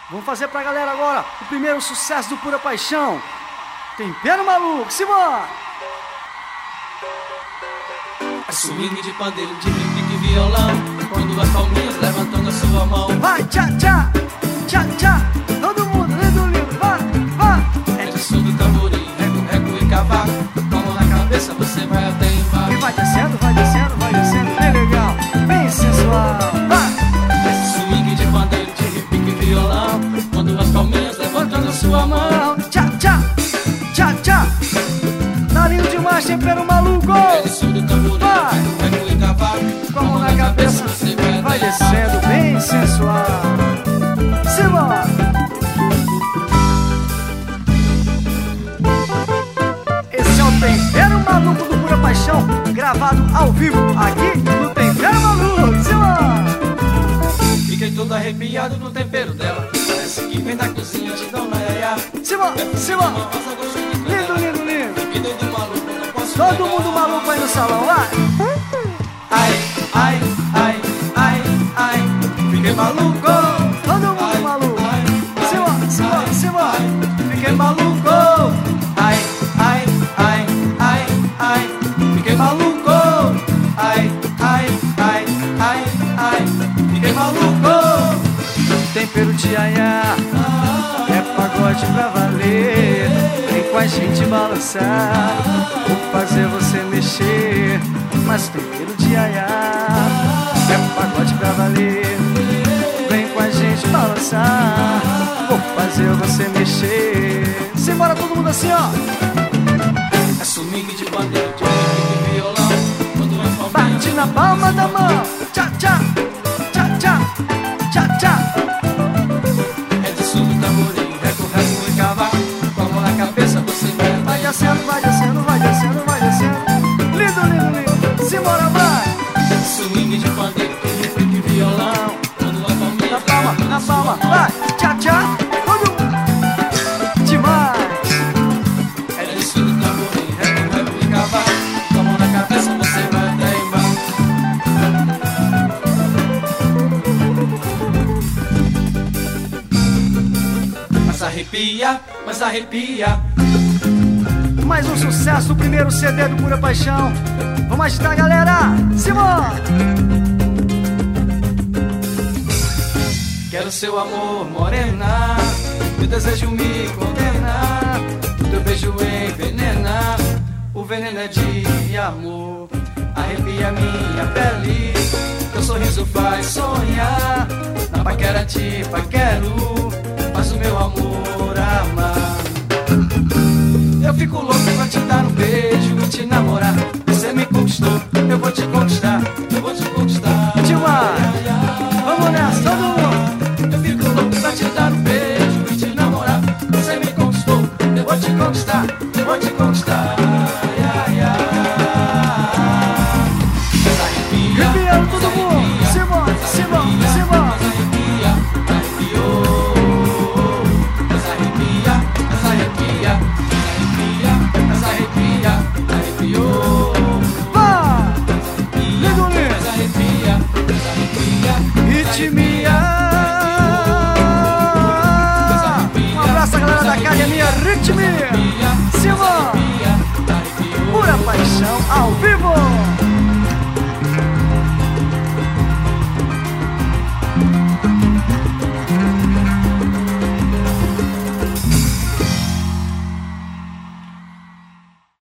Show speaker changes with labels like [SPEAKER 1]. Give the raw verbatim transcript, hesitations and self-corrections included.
[SPEAKER 1] Vamos fazer pra galera agora o primeiro sucesso do Pura Paixão. Tempero Maluco, Simão!
[SPEAKER 2] É swing de pandeiro, de repique e violão, quando as palminhas levantando a sua mão.
[SPEAKER 1] Vai, tchá, tchá, tchá, tchá, todo mundo, lindo, lindo, vai, vai.
[SPEAKER 2] É de surdo, tamborim, rego, rego e cavaco, com a mão na cabeça você vai até embaixo.
[SPEAKER 1] E vai descendo, vai descendo, vai descendo, bem legal, bem sensual, vai.
[SPEAKER 2] É swing de pandeiro, de repique e violão, quando as palminhas levantando a sua mão.
[SPEAKER 1] Tchá, tchá, tchá, tchá, tá lindo demais, Tempero Maluco.
[SPEAKER 2] É de surdo, tamborim, rego, rego e cavaco,
[SPEAKER 1] Com a mão na cabeça,
[SPEAKER 2] você vai
[SPEAKER 1] vai
[SPEAKER 2] até
[SPEAKER 1] descendo,
[SPEAKER 2] embaixo.
[SPEAKER 1] bem sensual. Simão! Esse é o Tempero Maluco do Pura Paixão, gravado ao vivo aqui no Tempero Maluco. Simão!
[SPEAKER 2] Fiquei todo arrepiado no tempero dela, parece que vem da cozinha de Dona Yaya.
[SPEAKER 1] Simão, Simão! Lindo, lindo, lindo!
[SPEAKER 2] Fiquei todo maluco, não posso
[SPEAKER 1] Todo
[SPEAKER 2] negar.
[SPEAKER 1] mundo maluco aí no salão, vai!
[SPEAKER 2] Ai, ai, ai, ai, ai, fiquei maluco.
[SPEAKER 1] Todo mundo maluco! Simão, Simão, Simão!
[SPEAKER 2] Fiquei maluco. Ai, ai, ai, ai, ai, fiquei maluco. Ai, ai, ai, ai, ai, fiquei maluco.
[SPEAKER 1] Tempero de Yaya, é pagode pra valer. Vem com a gente balançar, vou fazer você mexer. Mas tempero de Yaya, é pagode pra valer. Vem com a gente balançar, vou fazer você mexer. Simbora todo mundo assim, ó.
[SPEAKER 2] É swing de bandeira, de repique e violão, quando as
[SPEAKER 1] Bate
[SPEAKER 2] palminhas
[SPEAKER 1] na palma da mão, tchá, tchá, tchá, tchá, tchá, tchá.
[SPEAKER 2] é de surdo, tamborim, rego, rego e cavaco, com a mão na cabeça você vai
[SPEAKER 1] Vai
[SPEAKER 2] até
[SPEAKER 1] descendo, vai descendo, vai descendo, vai descendo. Lindo, lindo, lindo. Simbora, vai.
[SPEAKER 2] swing de pandeiro, de repique e violão, quando as
[SPEAKER 1] Na
[SPEAKER 2] palminhas
[SPEAKER 1] palma, na palma, vai. Tchá, tchá. Todo mundo. Demais.
[SPEAKER 2] é de surdo, tamborim, rego, rego e cavaco, com a mão na cabeça você vai até embaixo. Mas arrepia, mas arrepia.
[SPEAKER 1] Mais um sucesso do primeiro C D do Pura Paixão. Vamos agitar, galera. Simão.
[SPEAKER 2] Quero seu amor, morena, teu desejo me condena, teu beijo envenena, o veneno é de amor, arrepia minha pele, teu sorriso faz sonhar, na paquera te paquero, faz o meu amor amar. Eu fico louco pra te dar um beijo e te namorar, você me conquistou, eu vou te conquistar, eu vou te conquistar.
[SPEAKER 1] Demais. Vamos nessa, todo mundo.
[SPEAKER 2] Eu fico louco pra te dar um beijo e te namorar. Você me conquistou, eu vou te conquistar, eu vou te conquistar. Ai, ai, ai. Mas arrepia,
[SPEAKER 1] Arrepiando todo mundo. Simão, Simão, Simão.
[SPEAKER 2] mas arrepia, arrepiou. Mas arrepia, mas arrepia, mas arrepia, mas arrepia, arrepiou.
[SPEAKER 1] Vai. Lindo,
[SPEAKER 2] Mas
[SPEAKER 1] lindo.
[SPEAKER 2] arrepia, mas arrepia,
[SPEAKER 1] Ritmia. Um abraço à galera da academia Ritmia. Simão. Pura Paixão ao vivo.